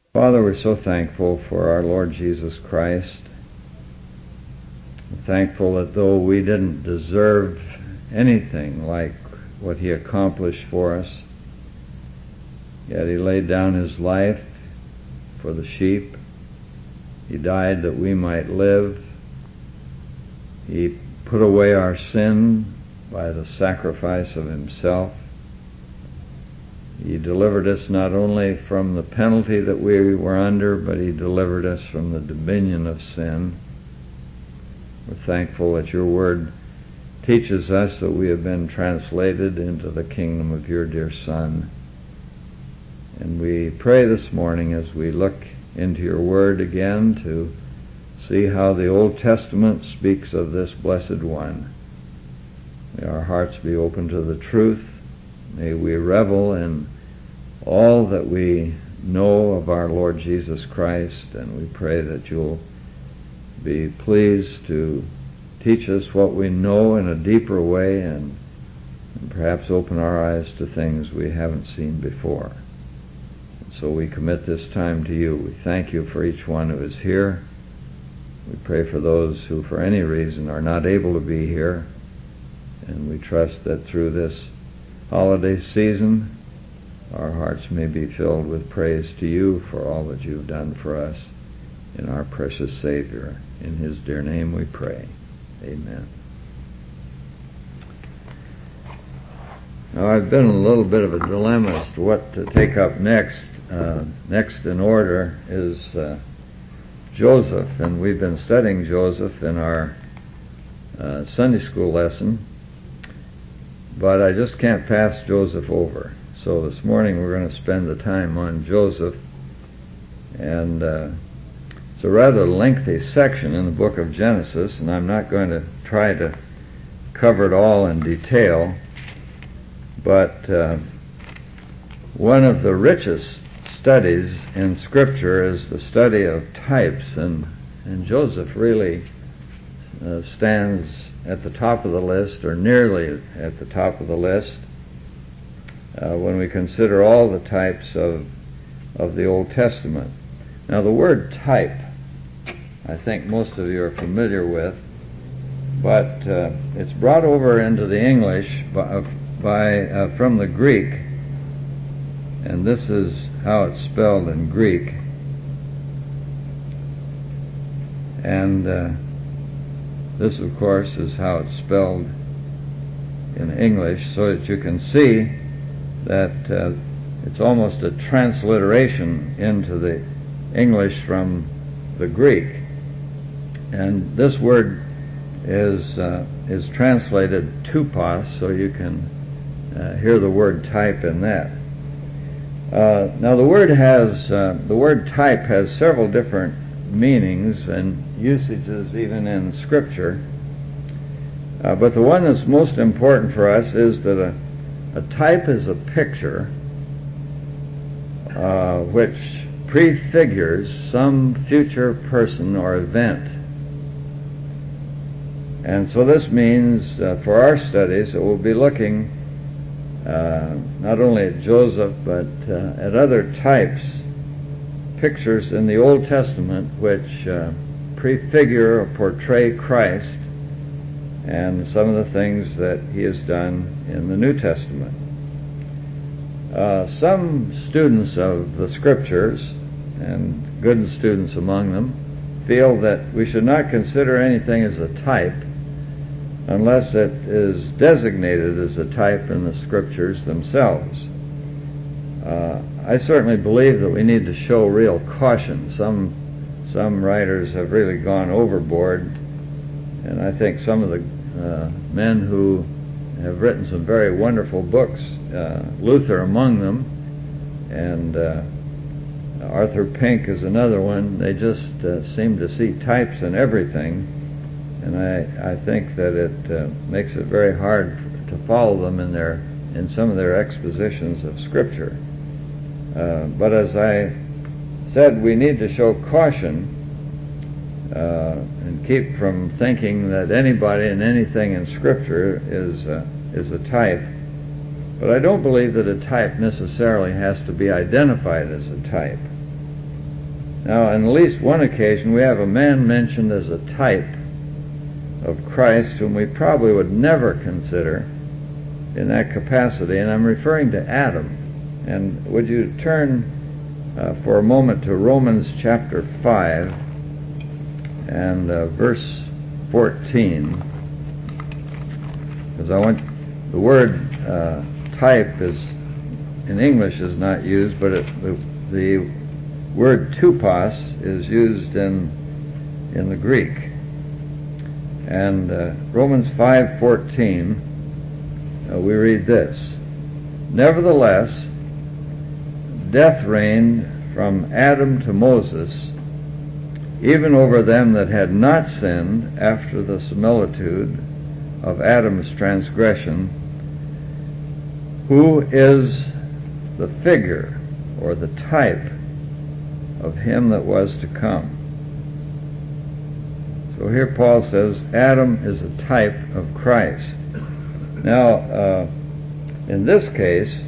Father, we're so thankful for our Lord Jesus Christ. We're thankful that though we didn't deserve anything like what He accomplished for us, yet He laid down His life for the sheep. He died that we might live. He put away our sin by the sacrifice of Himself. He delivered us not only from the penalty that we were under, but He delivered us from the dominion of sin. We're thankful that Your Word teaches us that we have been translated into the kingdom of Your dear Son. And we pray this morning as we look into Your Word again to see how the Old Testament speaks of this blessed one. May our hearts be open to the truth. May we revel in all that we know of our Lord Jesus Christ, and we pray that You'll be pleased to teach us what we know in a deeper way and perhaps open our eyes to things we haven't seen before. And so we commit this time to You. We thank You for each one who is here. We pray for those who for any reason are not able to be here, and we trust that through this holiday season our hearts may be filled with praise to You for all that You've done for us in our precious Savior. In His dear name we pray. Amen. Now I've been in a little bit of a dilemma as to what to take up next. Next in order is Joseph, and we've been studying Joseph in our Sunday school lesson, but I just can't pass Joseph over. So this morning we're going to spend the time on Joseph, and it's a rather lengthy section in the book of Genesis, and I'm not going to try to cover it all in detail, but one of the richest studies in Scripture is the study of types, and Joseph really stands at the top of the list, or nearly at the top of the list, when we consider all the types of the Old Testament. Now the word type, I think most of you are familiar with, but it's brought over into the English from the Greek, and this is how it's spelled in Greek. And this, of course, is how it's spelled in English, so that you can see that it's almost a transliteration into the English from the Greek. And this word is translated tupos, so you can hear the word type in that. Now the word type has several different meanings and usages even in Scripture, but the one that's most important for us is that a type is a picture which prefigures some future person or event. And so this means for our studies that we'll be looking not only at Joseph but at other types, pictures in the Old Testament which prefigure or portray Christ and some of the things that He has done in the New Testament. Some students of the Scriptures, and good students among them, feel that we should not consider anything as a type unless it is designated as a type in the Scriptures themselves. I certainly believe that we need to show real caution. Some writers have really gone overboard, and I think some of the men who have written some very wonderful books, Luther among them, and Arthur Pink is another one, they just seem to see types in everything, and I think that it makes it very hard to follow them in some of their expositions of Scripture. But as I said, we need to show caution and keep from thinking that anybody and anything in Scripture is a type. But I don't believe that a type necessarily has to be identified as a type. Now, on at least one occasion, we have a man mentioned as a type of Christ whom we probably would never consider in that capacity, and I'm referring to Adam. And would you turn for a moment to Romans chapter 5 and verse 14, because I want the word type is in English is not used, but the word tupos is used in the Greek. And Romans 5:14, we read this: "Nevertheless, death reigned from Adam to Moses, even over them that had not sinned, after the similitude of Adam's transgression, who is the figure or the type of him that was to come." So here Paul says Adam is a type of Christ. Now, in this case,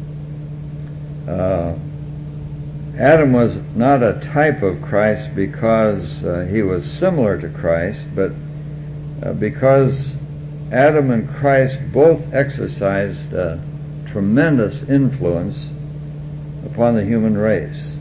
Adam was not a type of Christ because he was similar to Christ, but because Adam and Christ both exercised tremendous influence upon the human race.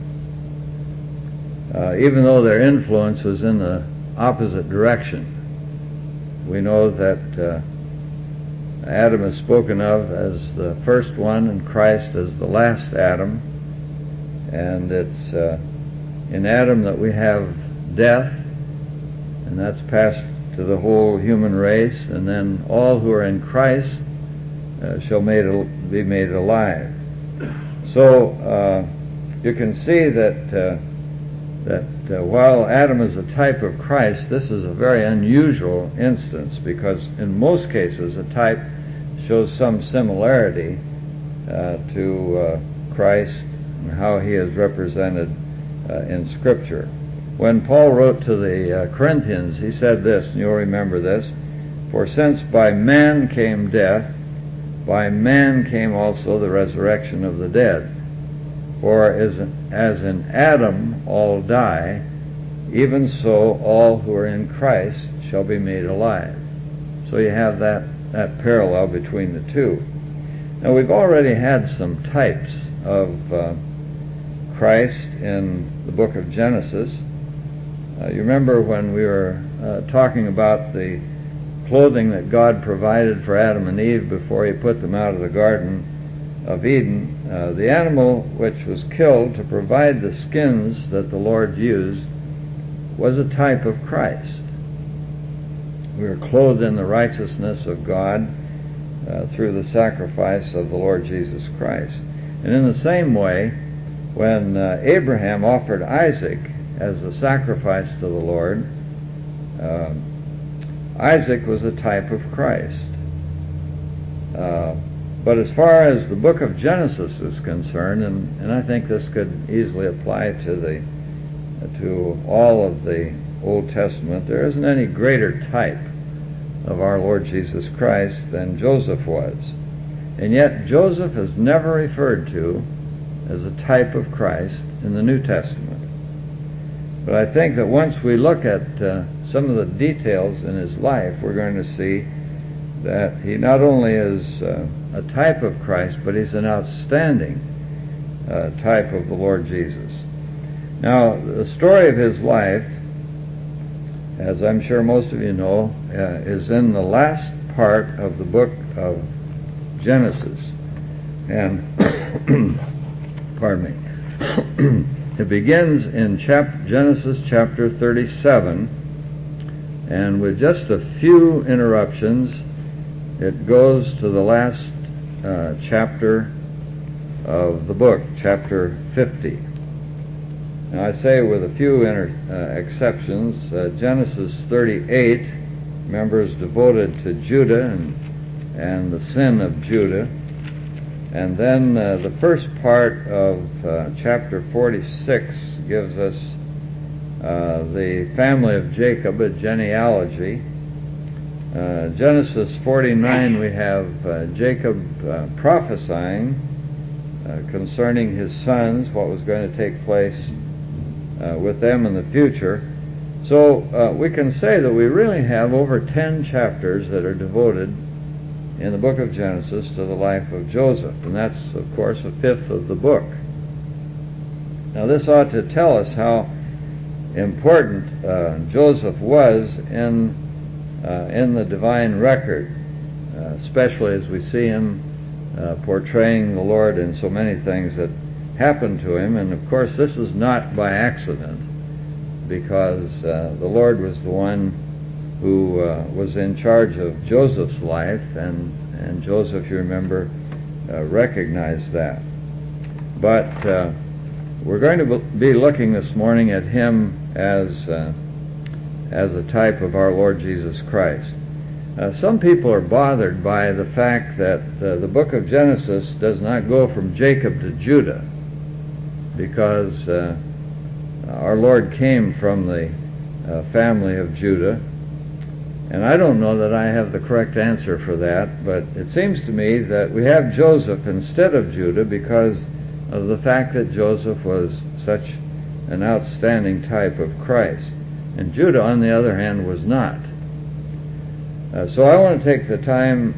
Even though their influence was in the opposite direction. We know that Adam is spoken of as the first one and Christ as the last Adam, and it's in Adam that we have death, and that's passed to the whole human race, and then all who are in Christ shall be made alive. So you can see that while Adam is a type of Christ, this is a very unusual instance, because in most cases a type shows some similarity to Christ and how he is represented in Scripture. When Paul wrote to the Corinthians, he said this, and you'll remember this: "For since by man came death, by man came also the resurrection of the dead. For as in Adam all die, even so all who are in Christ shall be made alive." So you have that parallel between the two. Now, we've already had some types of Christ in the book of Genesis. You remember when we were talking about the clothing that God provided for Adam and Eve before he put them out of the Garden of Eden. The animal which was killed to provide the skins that the Lord used was a type of Christ. We were clothed in the righteousness of God through the sacrifice of the Lord Jesus Christ. And in the same way, when Abraham offered Isaac as a sacrifice to the Lord, Isaac was a type of Christ. But as far as the book of Genesis is concerned, and I think this could easily apply to all of the Old Testament, there isn't any greater type of our Lord Jesus Christ than Joseph was. And yet Joseph is never referred to as a type of Christ in the New Testament. But I think that once we look at some of the details in his life, we're going to see that he not only is a type of Christ, but he's an outstanding type of the Lord Jesus. Now, the story of his life, as I'm sure most of you know, is in the last part of the book of Genesis. And, pardon me, it begins in Genesis chapter 37, and with just a few interruptions, it goes to the last chapter of the book, chapter 50. Now, I say with a few exceptions. Genesis 38, remember, is devoted to Judah and the sin of Judah. And then the first part of chapter 46 gives us the family of Jacob, a genealogy. Genesis 49, we have Jacob prophesying concerning his sons, what was going to take place with them in the future. So we can say that we really have over 10 chapters that are devoted in the book of Genesis to the life of Joseph, and that's, of course, a fifth of the book. Now, this ought to tell us how important Joseph was in the divine record, especially as we see him portraying the Lord in so many things that happened to him. And, of course, this is not by accident, because the Lord was the one who was in charge of Joseph's life, and Joseph, you remember, recognized that. But we're going to be looking this morning at him as a type of our Lord Jesus Christ. Some people are bothered by the fact that the book of Genesis does not go from Jacob to Judah, because our Lord came from the family of Judah. And I don't know that I have the correct answer for that, but it seems to me that we have Joseph instead of Judah because of the fact that Joseph was such an outstanding type of Christ. And Judah, on the other hand, was not. So I want to take the time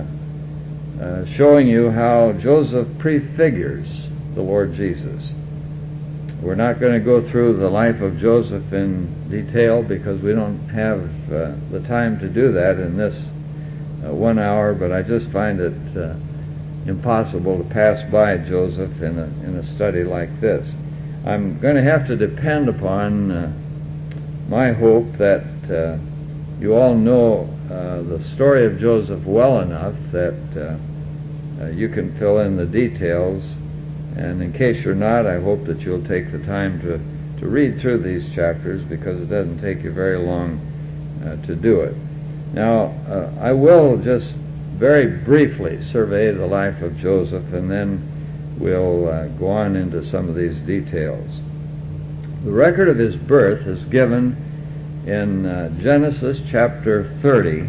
showing you how Joseph prefigures the Lord Jesus. We're not going to go through the life of Joseph in detail because we don't have the time to do that in this 1 hour, but I just find it impossible to pass by Joseph in a study like this. I'm going to have to depend upon my hope that you all know the story of Joseph well enough that you can fill in the details. And in case you're not, I hope that you'll take the time to read through these chapters, because it doesn't take you very long to do it. Now, I will just very briefly survey the life of Joseph, and then we'll go on into some of these details. The record of his birth is given in Genesis chapter 30,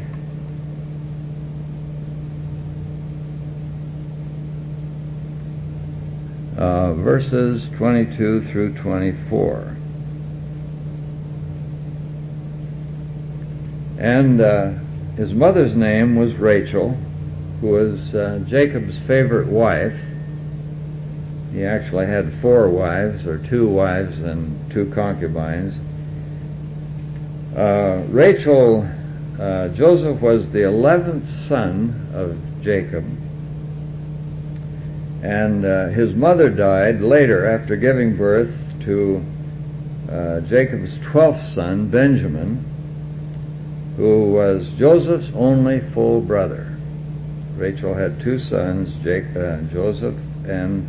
verses 22 through 24. And his mother's name was Rachel, who was Jacob's favorite wife. He actually had 4 wives, or 2 wives and 2 concubines. Joseph was the 11th son of Jacob. And his mother died later after giving birth to Jacob's 12th son, Benjamin, who was Joseph's only full brother. Rachel had 2 sons, Joseph and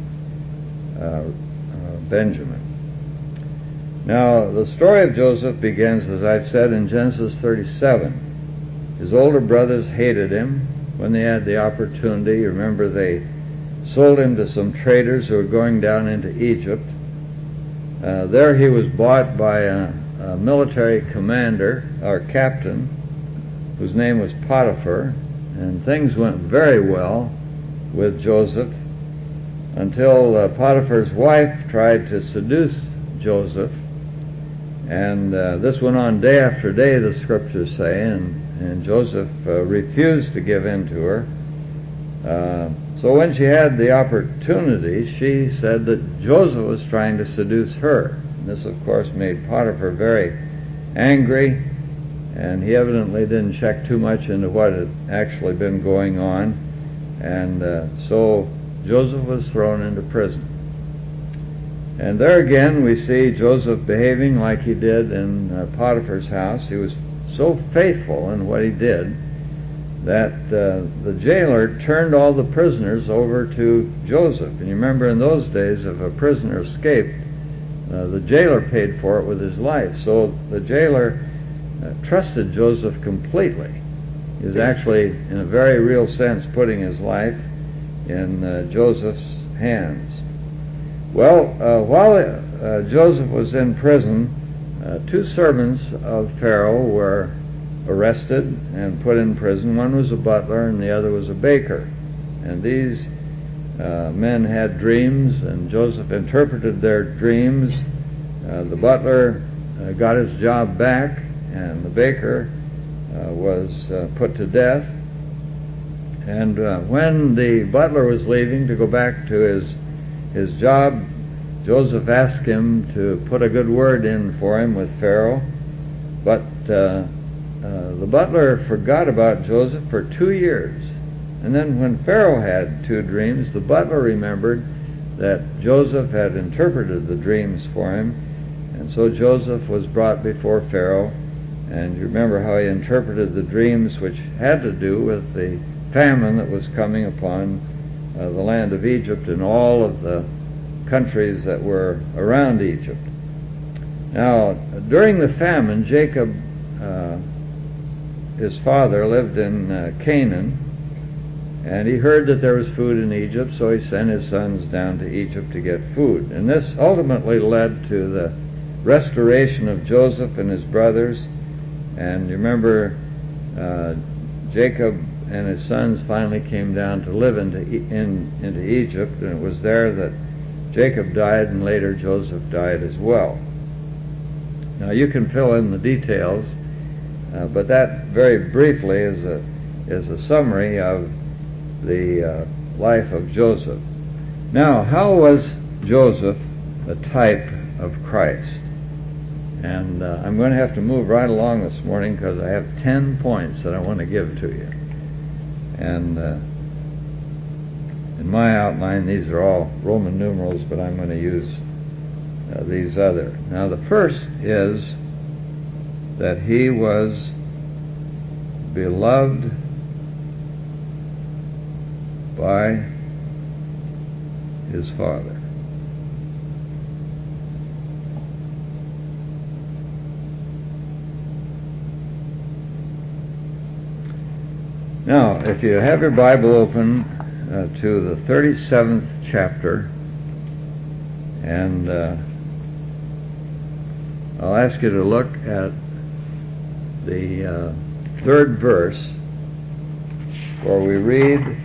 Benjamin. Now, the story of Joseph begins, as I've said, in Genesis 37. His older brothers hated him when they had the opportunity. Remember, they sold him to some traders who were going down into Egypt. There he was bought by a military commander, or captain, whose name was Potiphar, and things went very well with Joseph until Potiphar's wife tried to seduce Joseph, and this went on day after day, the scriptures say, and Joseph refused to give in to her. So when she had the opportunity, she said that Joseph was trying to seduce her. And this, of course, made Potiphar very angry, and he evidently didn't check too much into what had actually been going on. And so Joseph was thrown into prison. And there again we see Joseph behaving like he did in Potiphar's house. He was so faithful in what he did that the jailer turned all the prisoners over to Joseph. And you remember, in those days, if a prisoner escaped, the jailer paid for it with his life. So the jailer trusted Joseph completely. He was actually, in a very real sense, putting his life in Joseph's hands. Well, while Joseph was in prison, 2 servants of Pharaoh were arrested and put in prison. One was a butler and the other was a baker. And these men had dreams, and Joseph interpreted their dreams the butler got his job back, and the baker was put to death. And when the butler was leaving to go back to his job, Joseph asked him to put a good word in for him with Pharaoh, but the butler forgot about Joseph for 2 years. And then when Pharaoh had 2 dreams, the butler remembered that Joseph had interpreted the dreams for him, and so Joseph was brought before Pharaoh. And you remember how he interpreted the dreams, which had to do with the famine that was coming upon the land of Egypt and all of the countries that were around Egypt. Now, during the famine, Jacob, his father, lived in Canaan, and he heard that there was food in Egypt, so he sent his sons down to Egypt to get food. And this ultimately led to the restoration of Joseph and his brothers. And you remember Jacob and his sons finally came down to live into Egypt, and it was there that Jacob died, and later Joseph died as well. Now you can fill in the details, but that very briefly is a summary of the life of Joseph. Now, how was Joseph a type of Christ? And I'm going to have to move right along this morning because I have 10 points that I want to give to you. And in my outline, these are all Roman numerals, but I'm going to use these other. Now, the first is that he was beloved by his father. Now, if you have your Bible open to the 37th chapter, and I'll ask you to look at the 3rd verse, where we read,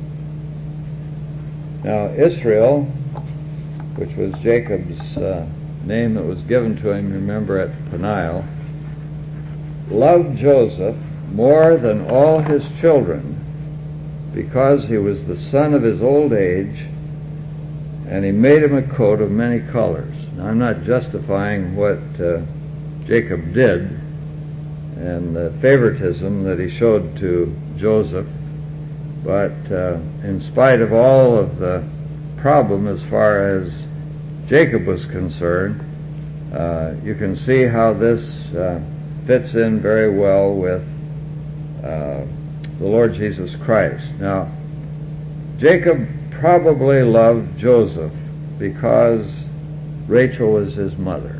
"Now Israel," which was Jacob's name that was given to him, remember, at Peniel, "loved Joseph more than all his children, because he was the son of his old age, and he made him a coat of many colors." Now, I'm not justifying what Jacob did and the favoritism that he showed to Joseph, but in spite of all of the problem as far as Jacob was concerned, you can see how this fits in very well with the Lord Jesus Christ. Now, Jacob probably loved Joseph because Rachel was his mother.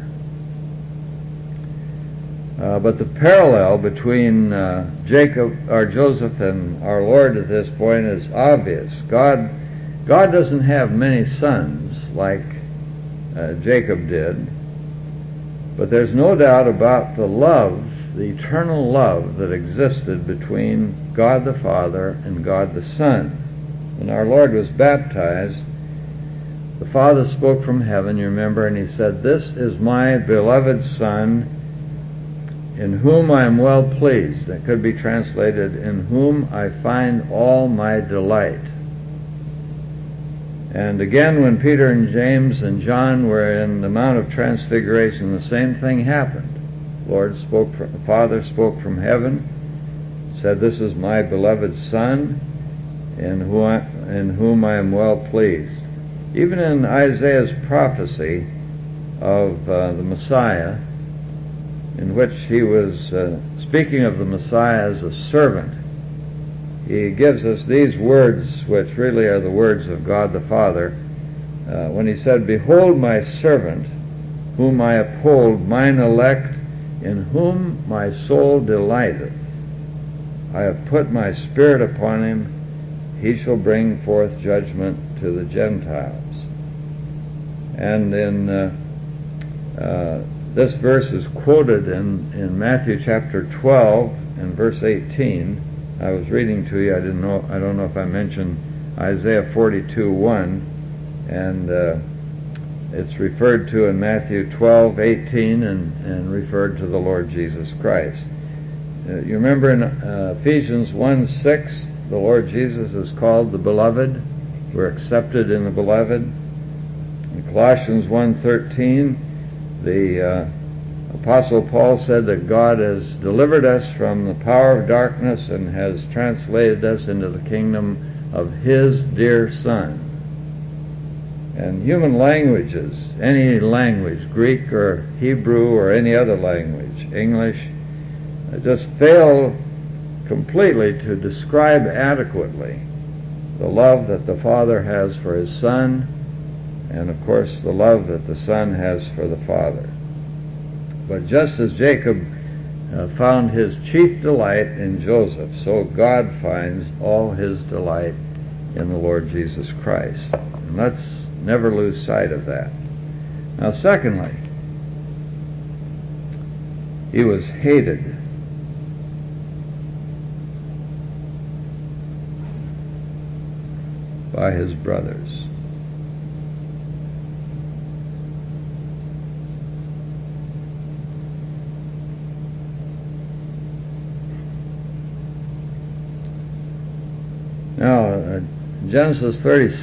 But the parallel between Joseph and our Lord at this point is obvious. God doesn't have many sons like Jacob did, but there's no doubt about the love, the eternal love that existed between God the Father and God the Son. When our Lord was baptized, the Father spoke from heaven, you remember, and he said, "This is my beloved Son, in whom I am well pleased." That could be translated, "in whom I find all my delight." And again, when Peter and James and John were in the Mount of Transfiguration, the same thing happened. The Father spoke from heaven, said, "This is my beloved Son, in whom I am well pleased." Even in Isaiah's prophecy of the Messiah, in which he was speaking of the Messiah as a servant, he gives us these words, which really are the words of God the Father, when he said, "Behold my servant, whom I uphold, mine elect, in whom my soul delighteth. I have put my spirit upon him, he shall bring forth judgment to the Gentiles." And in this verse is quoted in Matthew chapter 12 and verse 18. I was reading to you, I don't know if I mentioned Isaiah 42:1, and It's referred to in Matthew 12:18 and referred to the Lord Jesus Christ. You remember in Ephesians 1:6, the Lord Jesus is called the Beloved. We're accepted in the Beloved. In Colossians 1:13, the Apostle Paul said that God has delivered us from the power of darkness and has translated us into the kingdom of His dear Son. And human languages, any language, Greek or Hebrew or any other language, English, just fail completely to describe adequately the love that the Father has for His Son, and of course the love that the Son has for the Father. But just as Jacob found his chief delight in Joseph, so God finds all His delight in the Lord Jesus Christ. And let's never lose sight of that. Now, secondly, he was hated. By his brothers. Now, Genesis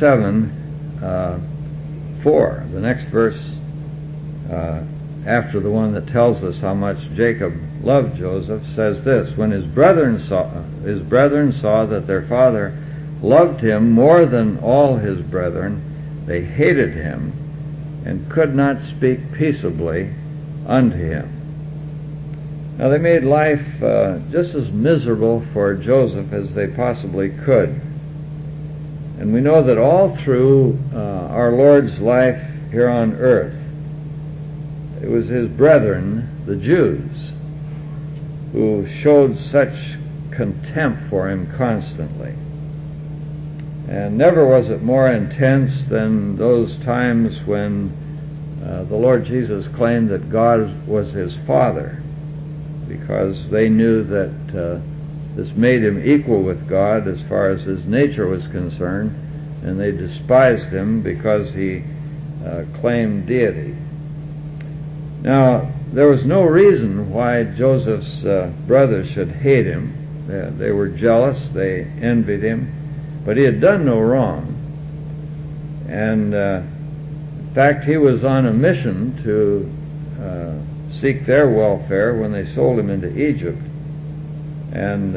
37:4, the next verse after the one that tells us how much Jacob loved Joseph, says this: when his brethren saw that their father loved him more than all his brethren, they hated him and could not speak peaceably unto him. Now they made life just as miserable for Joseph as they possibly could. And we know that all through our Lord's life here on earth, it was his brethren, the Jews, who showed such contempt for him constantly. And never was it more intense than those times when the Lord Jesus claimed that God was his Father, because they knew that this made him equal with God as far as his nature was concerned, and they despised him because he claimed deity. Now, there was no reason why Joseph's brothers should hate him. They were jealous, they envied him, but he had done no wrong. And in fact, he was on a mission to seek their welfare when they sold him into Egypt. And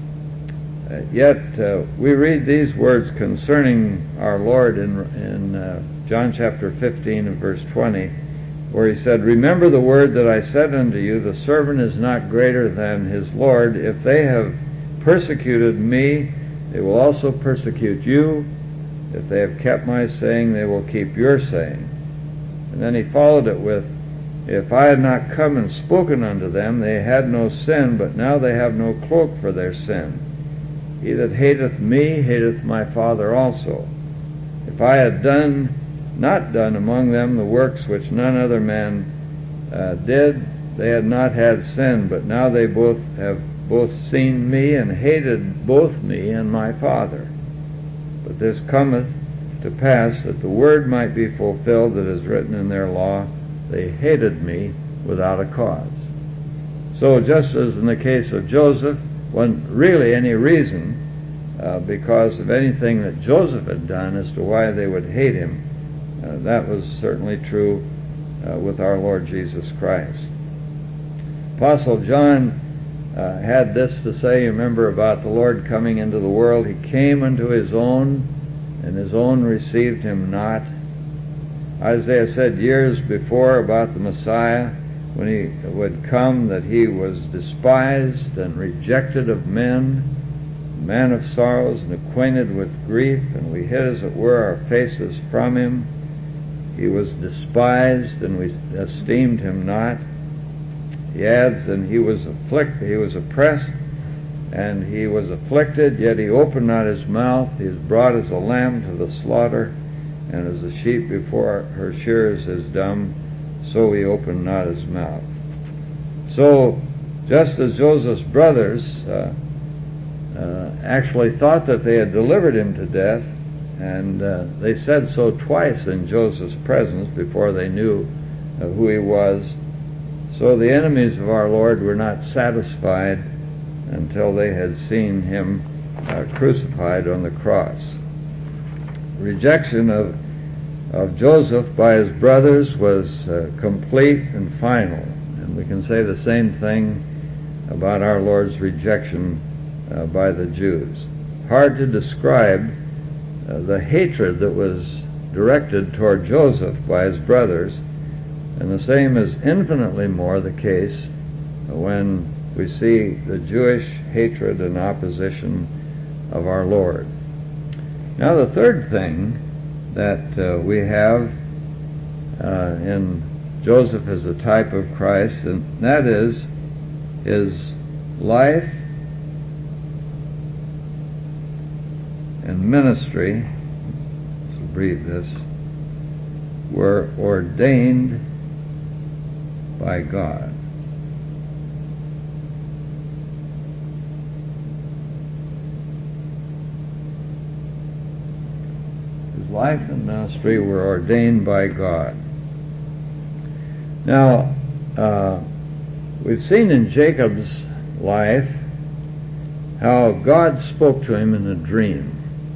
yet we read these words concerning our Lord in John chapter 15 and verse 20, where he said, remember the word that I said unto you, the servant is not greater than his Lord. If they have persecuted me, they will also persecute you. If they have kept my saying, they will keep your saying. And then he followed it with, if I had not come and spoken unto them, they had no sin, but now they have no cloak for their sin. He that hateth me hateth my Father also. If I had not done among them the works which none other man did, they had not had sin, but now they have both seen me and hated both me and my Father. But this cometh to pass that the word might be fulfilled that is written in their law, they hated me without a cause. So just as in the case of Joseph, wasn't really any reason because of anything that Joseph had done as to why they would hate him, that was certainly true with our Lord Jesus Christ. Apostle John had this to say, you remember, about the Lord coming into the world. He came unto his own, and his own received him not. Isaiah said years before about the Messiah, when he would come, that he was despised and rejected of men, a man of sorrows and acquainted with grief, and we hid, as it were, our faces from him. He was despised, and we esteemed him not. He adds, and he was oppressed, and he was afflicted, yet he opened not his mouth. He is brought as a lamb to the slaughter, and as a sheep before her shearers is dumb, so he opened not his mouth. So, just as Joseph's brothers actually thought that they had delivered him to death, And they said so twice in Joseph's presence before they knew who he was. So the enemies of our Lord were not satisfied until they had seen him crucified on the cross. Rejection of Joseph by his brothers was complete and final. And we can say the same thing about our Lord's rejection by the Jews. Hard to describe the hatred that was directed toward Joseph by his brothers, and the same is infinitely more the case when we see the Jewish hatred and opposition of our Lord. Now the third thing that we have in Joseph as a type of Christ, and that is his life and ministry, let's read this, were ordained by God. His life and ministry were ordained by God. Now, we've seen in Jacob's life how God spoke to him in a dream.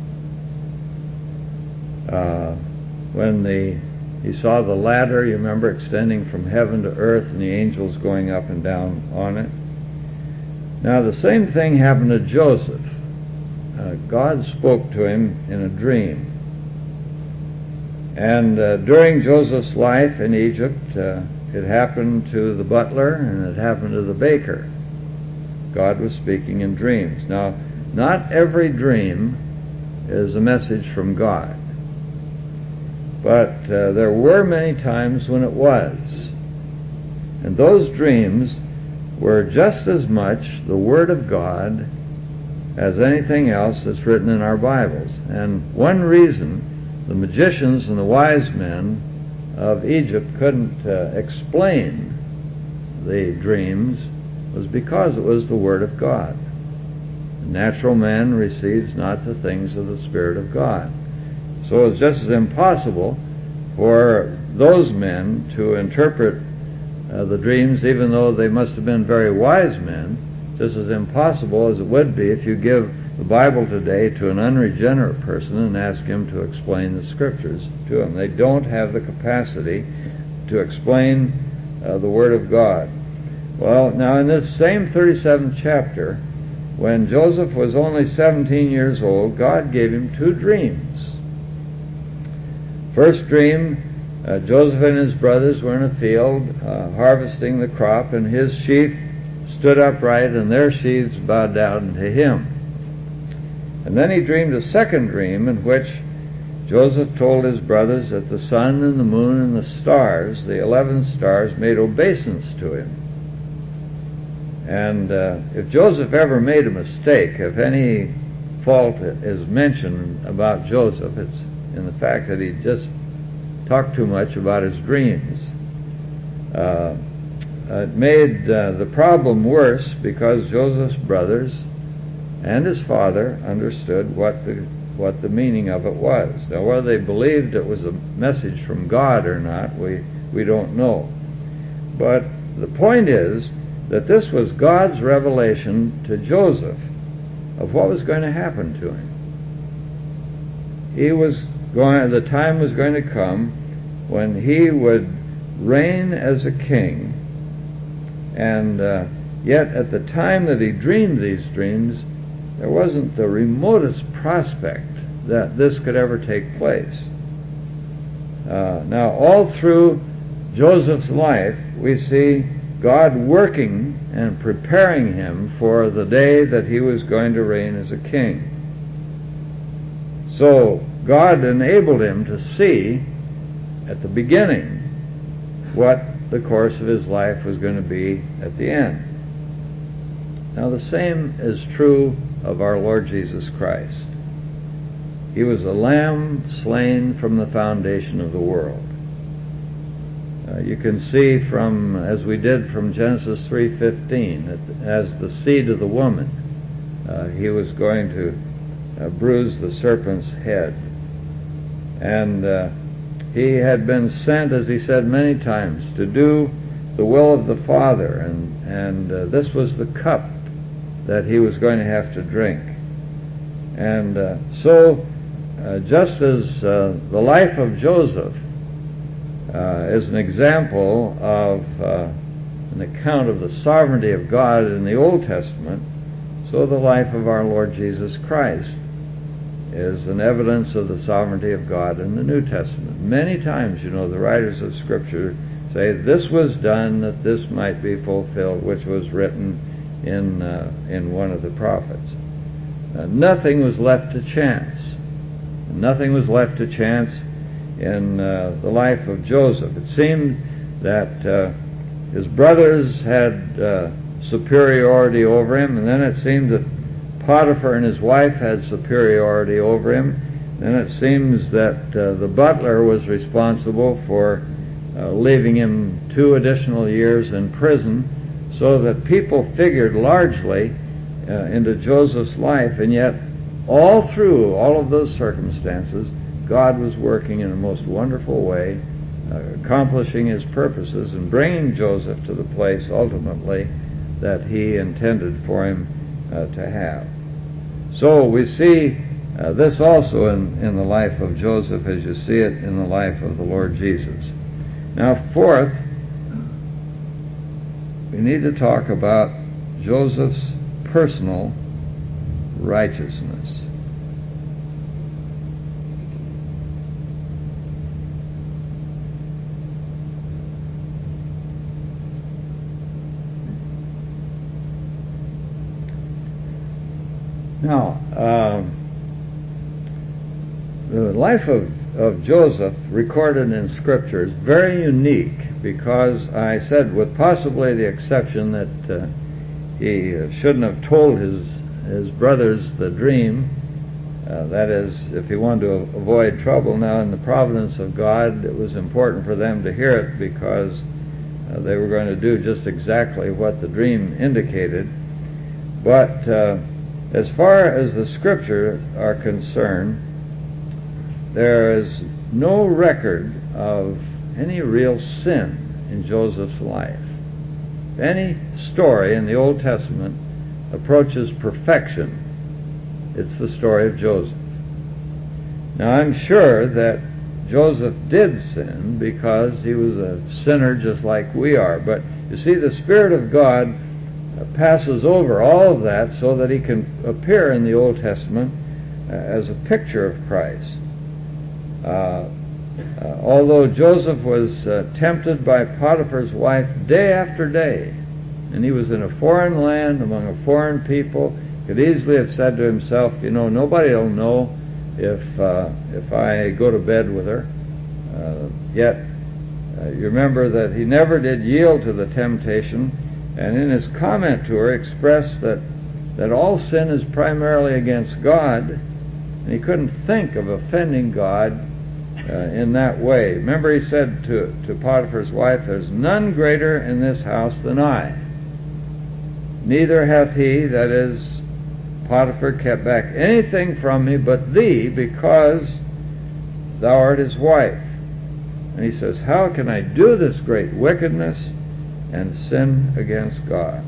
When he saw the ladder, you remember, extending from heaven to earth and the angels going up and down on it. Now the same thing happened to Joseph. God spoke to him in a dream. And during Joseph's life in Egypt, it happened to the butler and it happened to the baker. God was speaking in dreams. Now, not every dream is a message from God. But there were many times when it was. And those dreams were just as much the Word of God as anything else that's written in our Bibles. And one reason the magicians and the wise men of Egypt couldn't explain the dreams was because it was the Word of God. The natural man receives not the things of the Spirit of God. So it's just as impossible for those men to interpret the dreams, even though they must have been very wise men, just as impossible as it would be if you give the Bible today to an unregenerate person and ask him to explain the Scriptures to him. They don't have the capacity to explain the Word of God. Well, now in this same 37th chapter, when Joseph was only 17 years old, God gave him two dreams. First dream, Joseph and his brothers were in a field harvesting the crop, and his sheaf stood upright and their sheaves bowed down to him. And then he dreamed a second dream in which Joseph told his brothers that the sun and the moon and the stars, the 11 stars, made obeisance to him. And if Joseph ever made a mistake, if any fault is mentioned about Joseph, it's in the fact that he just talked too much about his dreams. It made the problem worse because Joseph's brothers and his father understood what the meaning of it was. Now, whether they believed it was a message from God or not, we don't know. But the point is that this was God's revelation to Joseph of what was going to happen to him. The time was going to come when he would reign as a king, and yet at the time that he dreamed these dreams, there wasn't the remotest prospect that this could ever take place. Now, all through Joseph's life, we see God working and preparing him for the day that he was going to reign as a king. So God enabled him to see at the beginning what the course of his life was going to be at the end. Now the same is true of our Lord Jesus Christ. He was a lamb slain from the foundation of the world. You can see from, as we did from Genesis 3:15, that as the seed of the woman, he was going to bruise the serpent's head. And he had been sent, as he said many times, to do the will of the Father, and this was the cup that he was going to have to drink. And so just as the life of Joseph is an example of an account of the sovereignty of God in the Old Testament, so the life of our Lord Jesus Christ is an evidence of the sovereignty of God in the New Testament. Many times, the writers of Scripture say, this was done that this might be fulfilled, which was written in one of the prophets. Nothing was left to chance. Nothing was left to chance in the life of Joseph. It seemed that his brothers had superiority over him, and then it seemed that Potiphar and his wife had superiority over him. Then it seems that the butler was responsible for leaving him 2 additional years in prison, so that people figured largely into Joseph's life, and yet all through all of those circumstances, God was working in a most wonderful way, accomplishing his purposes and bringing Joseph to the place ultimately that he intended for him to have. So we see this also in the life of Joseph, as you see it in the life of the Lord Jesus. Now, fourth, we need to talk about Joseph's personal righteousness. Now, the life of Joseph recorded in Scripture is very unique, because I said, with possibly the exception that he shouldn't have told his brothers the dream, that is, if he wanted to avoid trouble. Now, in the providence of God, it was important for them to hear it, because they were going to do just exactly what the dream indicated. But as far as the Scriptures are concerned, there is no record of any real sin in Joseph's life. If any story in the Old Testament approaches perfection, it's the story of Joseph. Now, I'm sure that Joseph did sin, because he was a sinner just like we are. But you see, the Spirit of God passes over all of that so that he can appear in the Old Testament as a picture of Christ. Although Joseph was tempted by Potiphar's wife day after day, and he was in a foreign land among a foreign people, could easily have said to himself, nobody will know if I go to bed with her. Yet you remember that he never did yield to the temptation, and in his comment to her expressed that all sin is primarily against God, and he couldn't think of offending God in that way. Remember, he said to Potiphar's wife, there's none greater in this house than I. Neither hath he, that is, Potiphar, kept back anything from me but thee, because thou art his wife. And he says, how can I do this great wickedness and sin against God?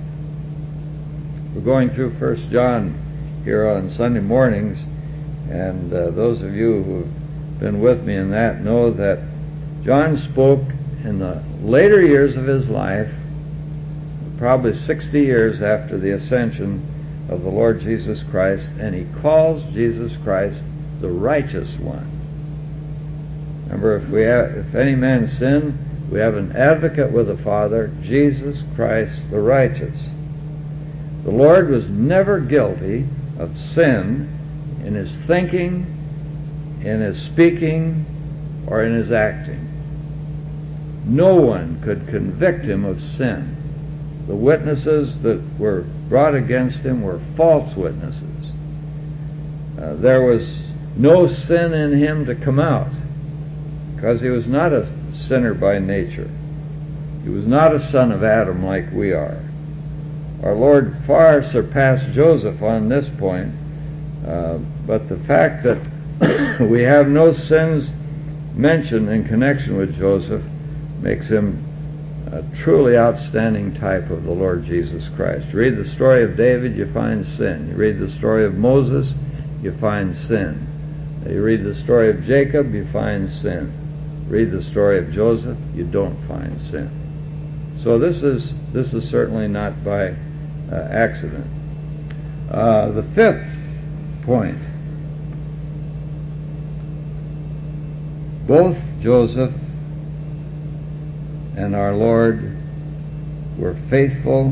We're going through 1 John here on Sunday mornings, and those of you who have been with me in that know that John spoke in the later years of his life, probably 60 years after the ascension of the Lord Jesus Christ, and he calls Jesus Christ the righteous one. Remember, if any man sin, we have an advocate with the Father, Jesus Christ the righteous. The Lord was never guilty of sin in his thinking, in his speaking, or in his acting. No one could convict him of sin. The witnesses that were brought against him were false witnesses. There was no sin in him to come out, because he was not a sinner by nature. He was not a son of Adam like we are. Our Lord far surpassed Joseph on this point, but the fact that we have no sins mentioned in connection with Joseph makes him a truly outstanding type of the Lord Jesus Christ. You read the story of David, you find sin. You read the story of Moses, you find sin. You read the story of Jacob, you find sin. Read the story of Joseph, you don't find sin. So this is certainly not by accident. The fifth point. Both Joseph and our Lord were faithful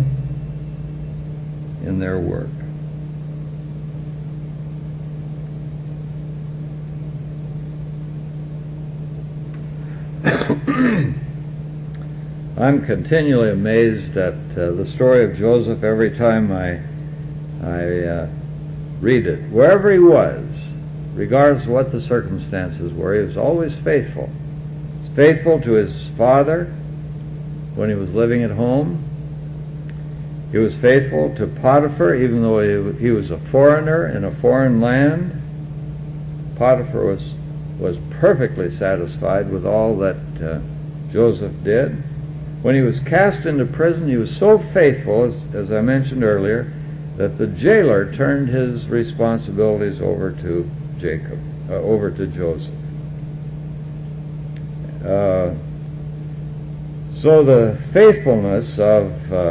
in their work. I'm continually amazed at the story of Joseph every time I read it. Wherever he was, regardless of what the circumstances were, he was always faithful. He was faithful to his father when he was living at home. He was faithful to Potiphar, even though he was a foreigner in a foreign land. Potiphar was perfectly satisfied with all that Joseph did. When he was cast into prison, he was so faithful, as I mentioned earlier, that the jailer turned his responsibilities over to Joseph. So the faithfulness of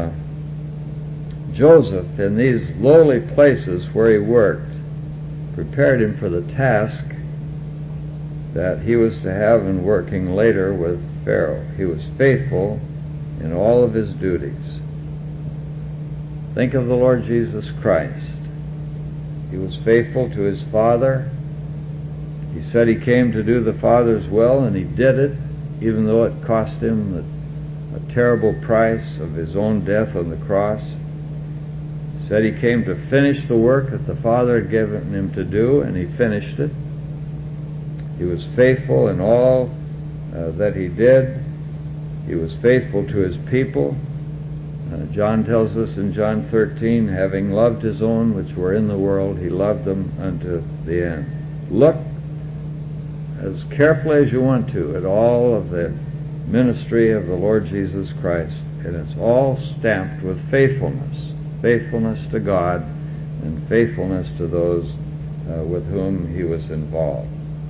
Joseph in these lowly places where he worked prepared him for the task that he was to have in working later with Pharaoh. He was faithful in all of his duties. Think of the Lord Jesus Christ. He was faithful to his Father. He said he came to do the Father's will, and he did it, even though it cost him a terrible price of his own death on the cross. He said he came to finish the work that the Father had given him to do, and he finished it. He was faithful in all that he did. He was faithful to his people. John tells us in John 13, having loved his own which were in the world, he loved them unto the end. Look as carefully as you want to at all of the ministry of the Lord Jesus Christ, and it's all stamped with faithfulness. Faithfulness to God and faithfulness to those with whom he was involved.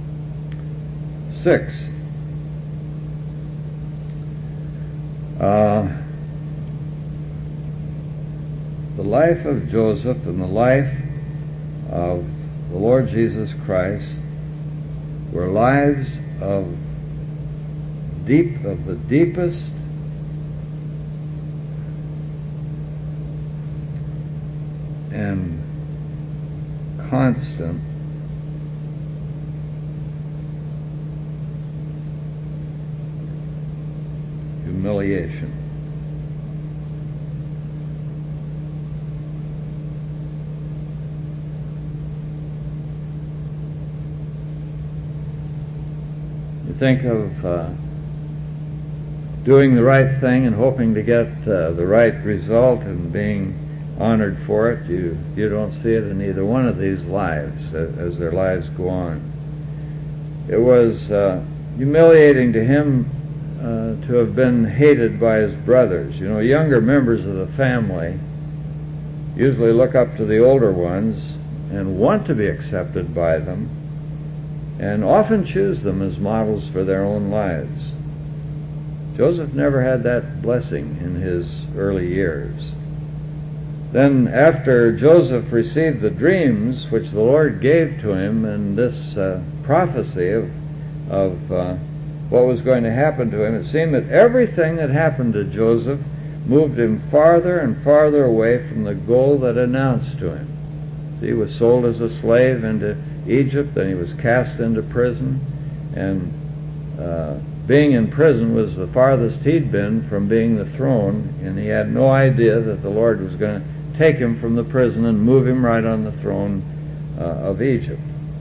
6. The life of Joseph and the life of the Lord Jesus Christ were lives of the deepest and constant humiliation. You think of doing the right thing and hoping to get the right result and being honored for it. You don't see it in either one of these lives as their lives go on. It was humiliating to him to have been hated by his brothers. You know, younger members of the family usually look up to the older ones and want to be accepted by them, and often choose them as models for their own lives. Joseph never had that blessing in his early years. Then after Joseph received the dreams which the Lord gave to him, and this prophecy of what was going to happen to him, it seemed that everything that happened to Joseph moved him farther and farther away from the goal that announced to him. So he was sold as a slave into Egypt, and he was cast into prison, and being in prison was the farthest he'd been from being the throne, and he had no idea that the Lord was going to take him from the prison and move him right on the throne of Egypt.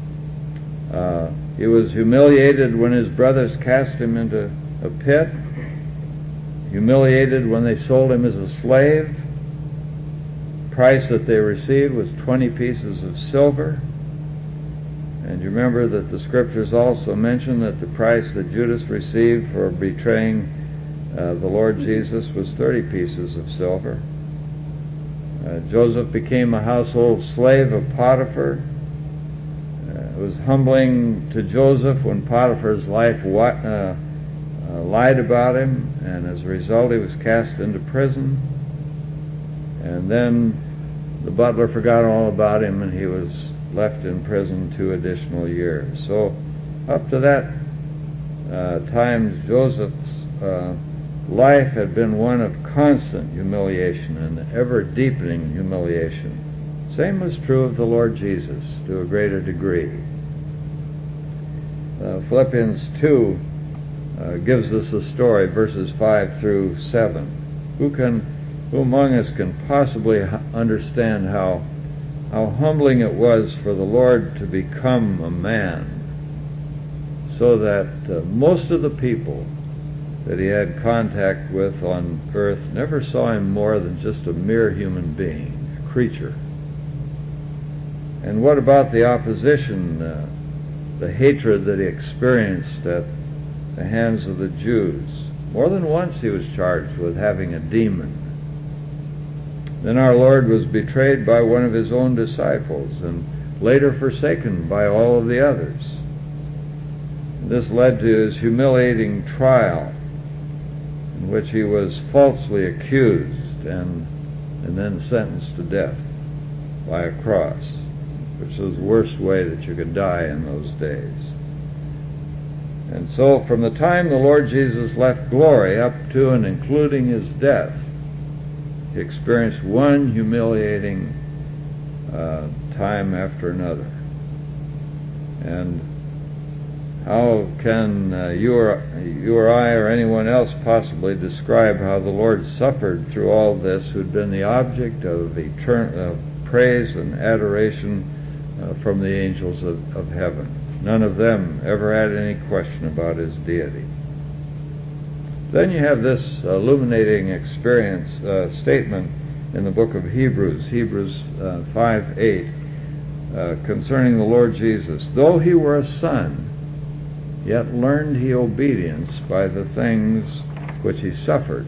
He was humiliated when his brothers cast him into a pit, humiliated when they sold him as a slave. The price that they received was 20 pieces of silver. And you remember that the scriptures also mention that the price that Judas received for betraying the Lord Jesus was 30 pieces of silver. Joseph became a household slave of Potiphar. It was humbling to Joseph when Potiphar's wife lied about him, and as a result he was cast into prison. And then the butler forgot all about him, and he was left in prison 2 additional years. So up to that time, Joseph's life had been one of constant humiliation and ever-deepening humiliation. Same was true of the Lord Jesus to a greater degree. Philippians 2 gives us a story, verses 5 through 7. Who among us can possibly understand how humbling it was for the Lord to become a man, so that most of the people that he had contact with on earth never saw him more than just a mere human being, a creature. And what about the opposition, the hatred that he experienced at the hands of the Jews? More than once he was charged with having a demon. Then our Lord was betrayed by one of his own disciples and later forsaken by all of the others. This led to his humiliating trial, in which he was falsely accused and then sentenced to death by a cross, which was the worst way that you could die in those days. And so from the time the Lord Jesus left glory up to and including his death, he experienced one humiliating time after another. And how can you or I or anyone else possibly describe how the Lord suffered through all this, who'd been the object of eternal praise and adoration from the angels of heaven? None of them ever had any question about his deity. Then you have this illuminating statement in the book of Hebrews 5:8, concerning the Lord Jesus. Though he were a son, yet learned he obedience by the things which he suffered.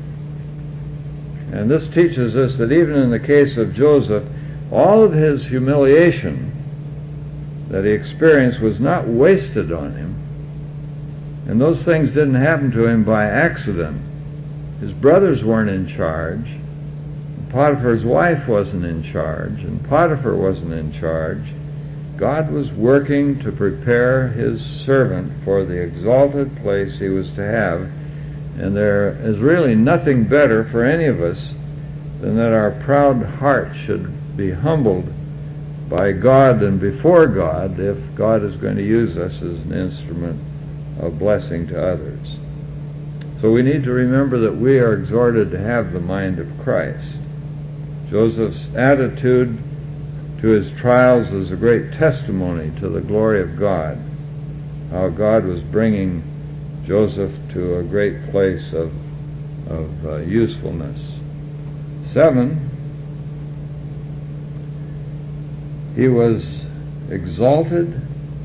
And this teaches us that even in the case of Joseph, all of his humiliation that he experienced was not wasted on him. And those things didn't happen to him by accident. His brothers weren't in charge. Potiphar's wife wasn't in charge, and Potiphar wasn't in charge. God was working to prepare his servant for the exalted place he was to have. And there is really nothing better for any of us than that our proud heart should be humbled by God and before God if God is going to use us as an instrument of blessing to others. So we need to remember that we are exhorted to have the mind of Christ. Joseph's attitude to his trials is a great testimony to the glory of God, how God was bringing Joseph to a great place of usefulness. 7, he was exalted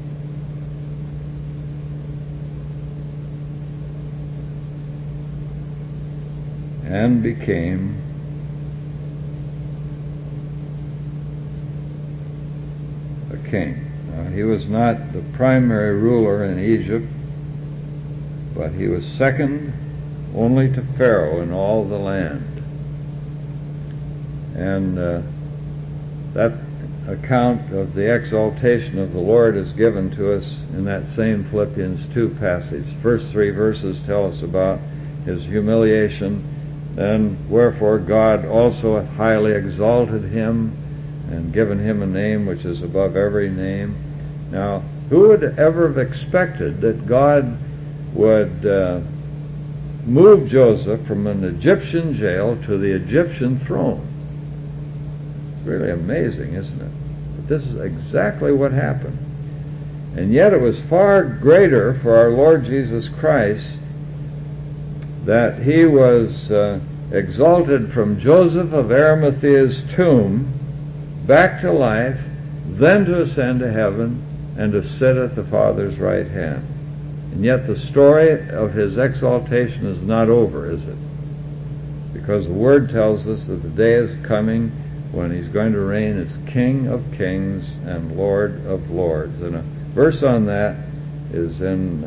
and became a king. Now, he was not the primary ruler in Egypt, but he was second only to Pharaoh in all the land. And that account of the exaltation of the Lord is given to us in that same Philippians 2 passage. First 3 verses tell us about his humiliation. Then, wherefore God also hath highly exalted him and given him a name which is above every name. Now, who would ever have expected that God would move Joseph from an Egyptian jail to the Egyptian throne? It's really amazing, isn't it? But this is exactly what happened. And yet it was far greater for our Lord Jesus Christ that he was exalted from Joseph of Arimathea's tomb back to life, then to ascend to heaven, and to sit at the Father's right hand. And yet the story of his exaltation is not over, is it? Because the Word tells us that the day is coming when he's going to reign as King of Kings and Lord of Lords. And a verse on that is in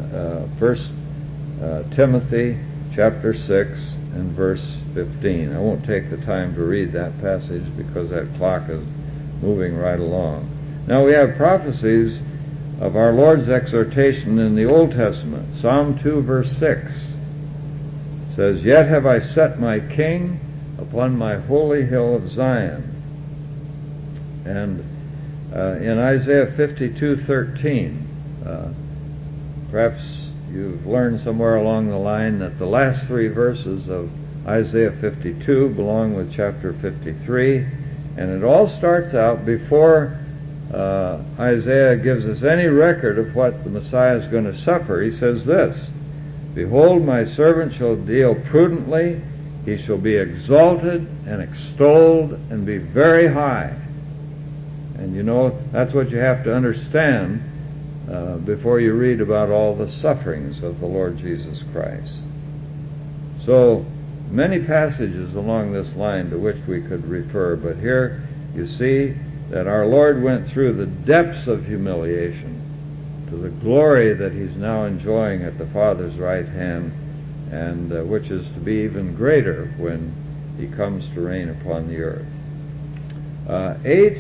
1 Timothy chapter 6 and verse 15. I won't take the time to read that passage because that clock is moving right along. Now we have prophecies of our Lord's exhortation in the Old Testament. Psalm 2 verse 6 says, "Yet have I set my King upon my holy hill of Zion." And in Isaiah 52:13, perhaps you've learned somewhere along the line that the last three verses of Isaiah 52 belong with chapter 53, and it all starts out before Isaiah gives us any record of what the Messiah is going to suffer. He says this, "Behold, my servant shall deal prudently, he shall be exalted and extolled and be very high." And you know, that's what you have to understand before you read about all the sufferings of the Lord Jesus Christ. So, many passages along this line to which we could refer, but here you see that our Lord went through the depths of humiliation to the glory that he's now enjoying at the Father's right hand, and which is to be even greater when he comes to reign upon the earth. 8.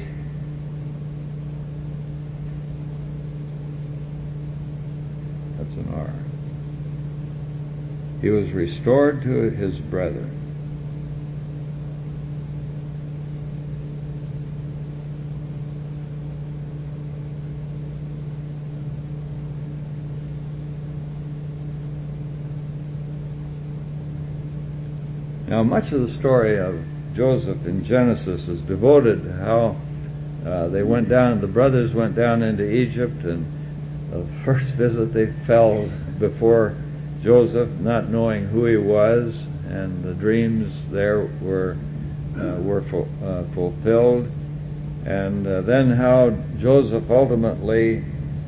That's an R. He was restored to his brethren. Now, much of the story of Joseph in Genesis is devoted to how the brothers went down into Egypt, and the first visit they fell before Joseph, not knowing who he was, and the dreams there were fulfilled, and then how Joseph ultimately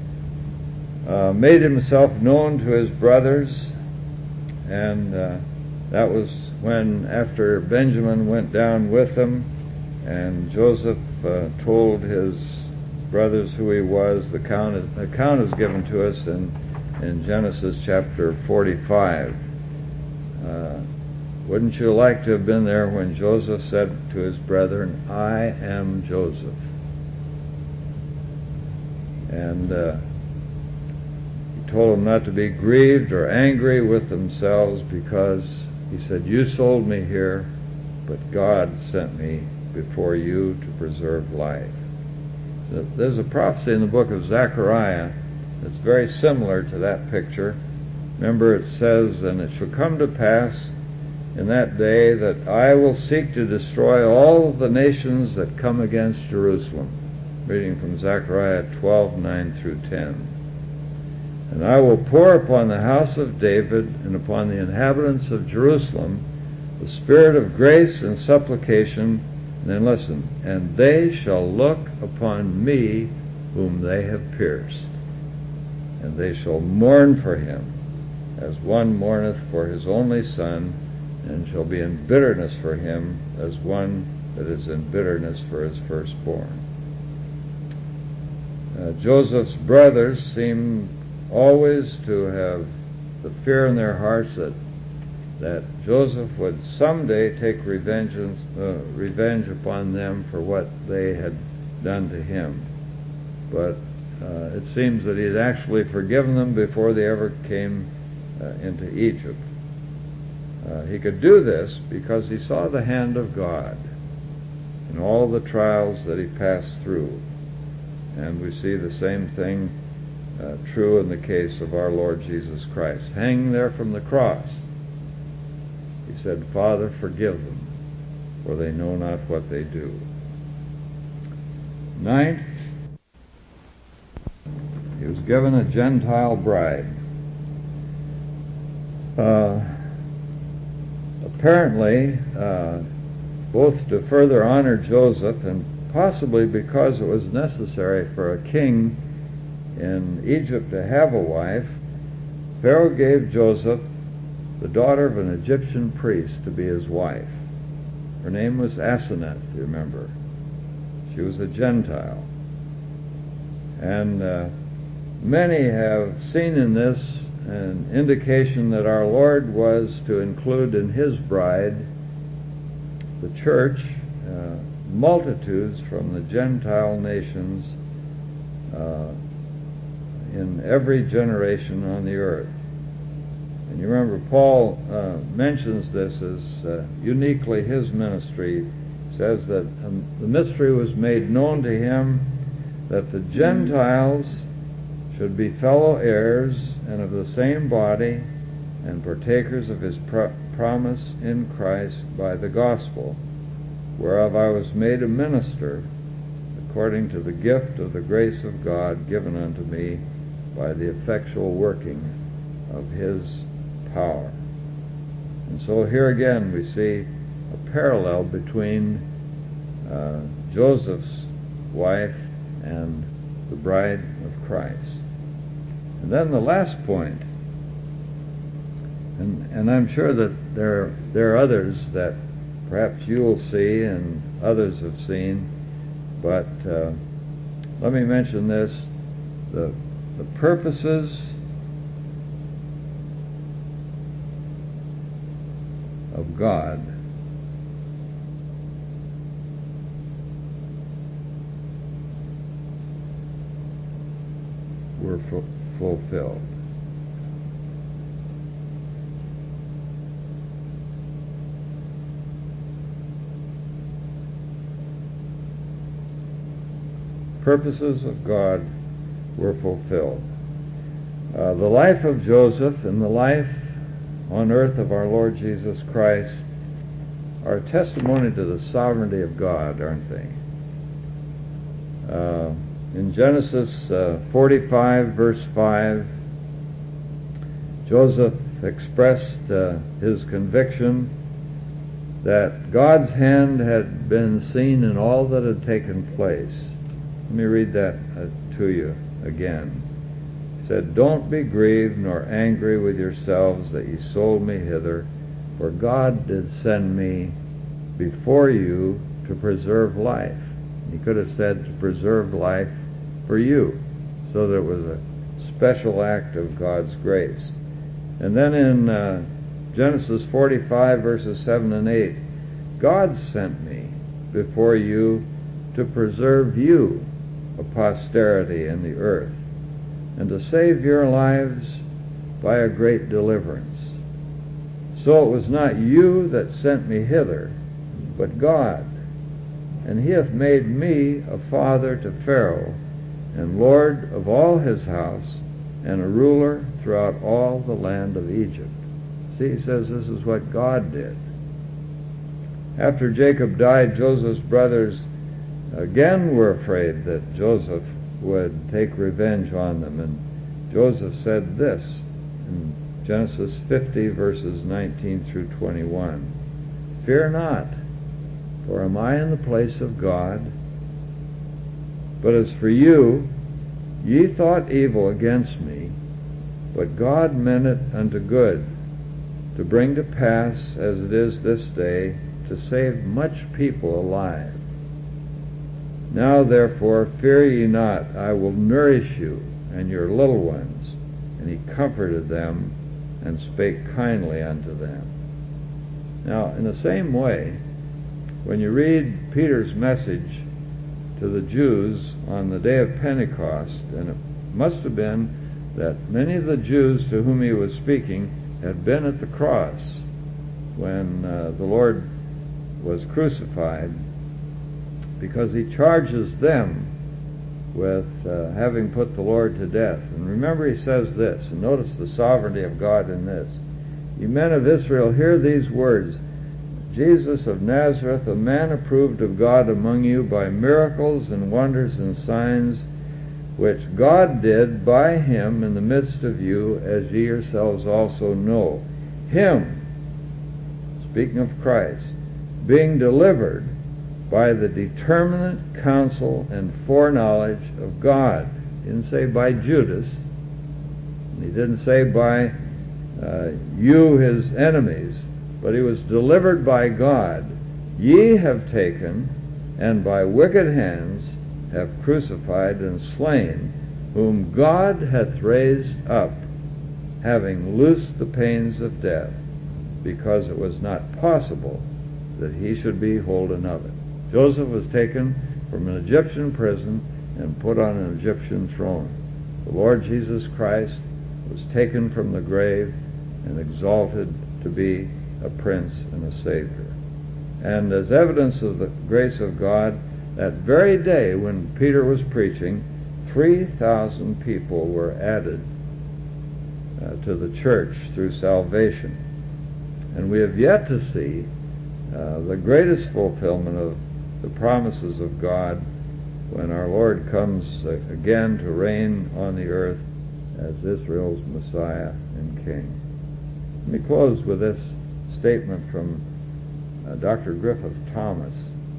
made himself known to his brothers, and that was when, after Benjamin went down with them, and Joseph told his brothers who he was. The account is given to us in Genesis chapter 45. Wouldn't you like to have been there when Joseph said to his brethren, "I am Joseph"? And he told them not to be grieved or angry with themselves, because he said, "You sold me here, but God sent me before you to preserve life." So there's a prophecy in the book of Zechariah that's very similar to that picture. Remember, it says, "And it shall come to pass in that day that I will seek to destroy all the nations that come against Jerusalem." Reading from Zechariah 12:9 through 10. "And I will pour upon the house of David and upon the inhabitants of Jerusalem the spirit of grace and supplication." And then listen, "and they shall look upon me whom they have pierced. And they shall mourn for him, as one mourneth for his only son, and shall be in bitterness for him, as one that is in bitterness for his firstborn." Joseph's brothers seem always to have the fear in their hearts that Joseph would someday take revenge upon them for what they had done to him. But it seems that he had actually forgiven them before they ever came into Egypt. He could do this because he saw the hand of God in all the trials that he passed through. And we see the same thing true in the case of our Lord Jesus Christ. Hanging there from the cross, he said, "Father, forgive them, for they know not what they do." 9th, he was given a Gentile bride. Apparently, both to further honor Joseph and possibly because it was necessary for a king in Egypt to have a wife, Pharaoh gave Joseph the daughter of an Egyptian priest to be his wife. Her name was Asenath, you remember. She was a Gentile. And many have seen in this an indication that our Lord was to include in his bride, the church, multitudes from the Gentile nations in every generation on the earth. And you remember Paul mentions this as uniquely his ministry. He says that the mystery was made known to him that the Gentiles should be fellow heirs and of the same body and partakers of his promise in Christ by the gospel, whereof I was made a minister according to the gift of the grace of God given unto me by the effectual working of his power. And so here again we see a parallel between Joseph's wife and the bride of Christ. And then the last point, and I'm sure that there are others that perhaps you will see and others have seen, but let me mention this: the purposes of God were fulfilled. Purposes of God were fulfilled. The life of Joseph and the life on earth of our Lord Jesus Christ are a testimony to the sovereignty of God, aren't they? In Genesis 45, verse 5, Joseph expressed his conviction that God's hand had been seen in all that had taken place. Let me read that to you again. He said, "Don't be grieved nor angry with yourselves that ye sold me hither, for God did send me before you to preserve life." He could have said to preserve life for you, so that it was a special act of God's grace. And then in Genesis 45, verses 7 and 8, God sent me before you to preserve you a posterity in the earth, and to save your lives by a great deliverance. So it was not you that sent me hither, but God. And he hath made me a father to Pharaoh, and lord of all his house, and a ruler throughout all the land of Egypt. See, he says this is what God did. After Jacob died, Joseph's brothers again were afraid that Joseph would take revenge on them, and Joseph said this in Genesis 50, verses 19 through 21. "Fear not, for am I in the place of God? But as for you, ye thought evil against me, but God meant it unto good, to bring to pass, as it is this day, to save much people alive. Now therefore fear ye not, I will nourish you and your little ones." And he comforted them and spake kindly unto them. Now, in the same way, when you read Peter's message to the Jews on the day of Pentecost, and it must have been that many of the Jews to whom he was speaking had been at the cross when the Lord was crucified, because he charges them with having put the Lord to death. And remember, he says this, and notice the sovereignty of God in this: "Ye men of Israel, hear these words. Jesus of Nazareth, a man approved of God among you by miracles and wonders and signs, which God did by him in the midst of you, as ye yourselves also know. Him," speaking of Christ, "being delivered by the determinate counsel and foreknowledge of God." He didn't say by Judas. And he didn't say by you, his enemies. But he was delivered by God. Ye have taken, and by wicked hands have crucified and slain, whom God hath raised up, having loosed the pains of death, because it was not possible that he should be holden of it. Joseph was taken from an Egyptian prison and put on an Egyptian throne. The Lord Jesus Christ was taken from the grave and exalted to be a prince and a savior. And as evidence of the grace of God, that very day when Peter was preaching, 3,000 people were added to the church through salvation. And we have yet to see the greatest fulfillment of the promises of God when our Lord comes again to reign on the earth as Israel's Messiah and King. Let me close with this statement from Dr. Griffith Thomas.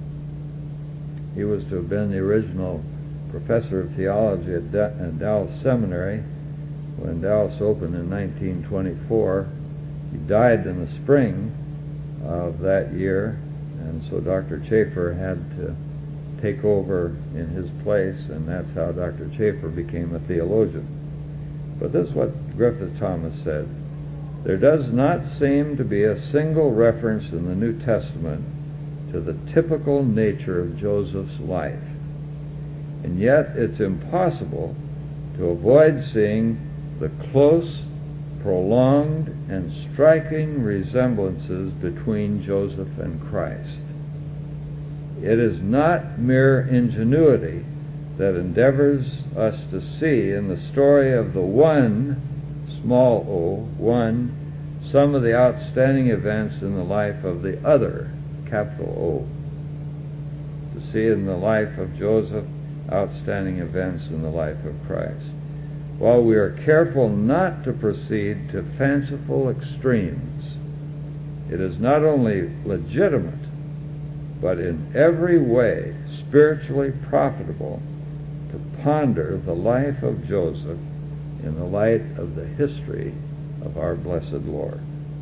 He was to have been the original professor of theology at Dallas Seminary when Dallas opened in 1924. He died in the spring of that year, and so Dr. Chafer had to take over in his place, and that's how Dr. Chafer became a theologian. But this is what Griffith Thomas said: there does not seem to be a single reference in the New Testament to the typical nature of Joseph's life, and yet it's impossible to avoid seeing the close, prolonged, and striking resemblances between Joseph and Christ. It is not mere ingenuity that endeavors us to see in the story of the one, small o, one, some of the outstanding events in the life of the other, capital O. To see in the life of Joseph outstanding events in the life of Christ. While we are careful not to proceed to fanciful extremes, it is not only legitimate, but in every way spiritually profitable to ponder the life of Joseph in the light of the history of our blessed Lord.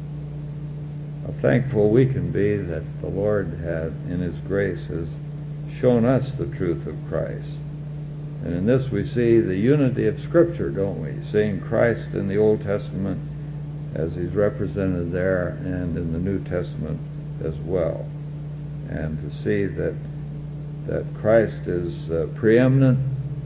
How thankful we can be that the Lord in His grace, has shown us the truth of Christ. And in this we see the unity of Scripture, don't we? Seeing Christ in the Old Testament as He's represented there, and in the New Testament as well. And to see that Christ is preeminent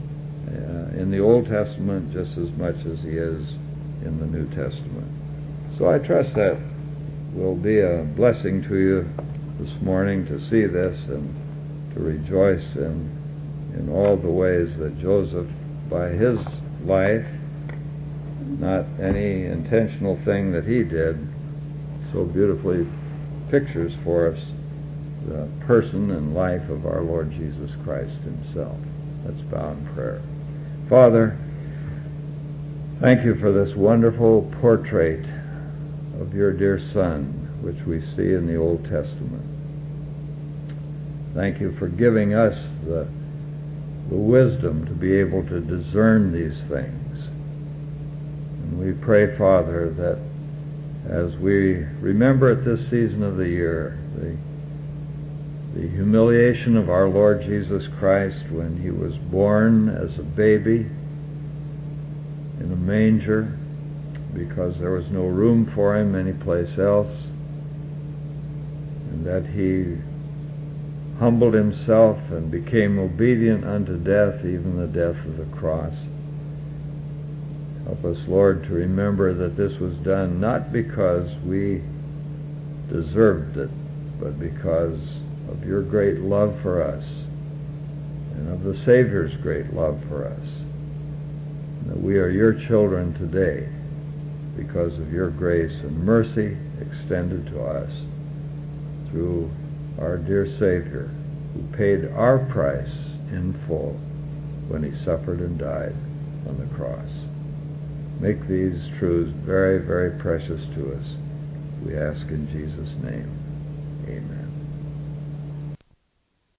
in the Old Testament just as much as He is in the New Testament. So I trust that will be a blessing to you this morning to see this and to rejoice in all the ways that Joseph, by his life, not any intentional thing that he did, so beautifully pictures for us the person and life of our Lord Jesus Christ Himself. Let's bow in prayer. Father, thank You for this wonderful portrait of Your dear Son, which we see in the Old Testament. Thank You for giving us the wisdom to be able to discern these things. And we pray, Father, that as we remember at this season of the year the humiliation of our Lord Jesus Christ when He was born as a baby in a manger because there was no room for Him anyplace else, and that He humbled Himself and became obedient unto death, even the death of the cross. Help us, Lord, to remember that this was done not because we deserved it, but because of Your great love for us and of the Savior's great love for us. And that we are Your children today because of Your grace and mercy extended to us through our dear Savior, who paid our price in full when He suffered and died on the cross. Make these truths very, very precious to us. We ask in Jesus' name. Amen.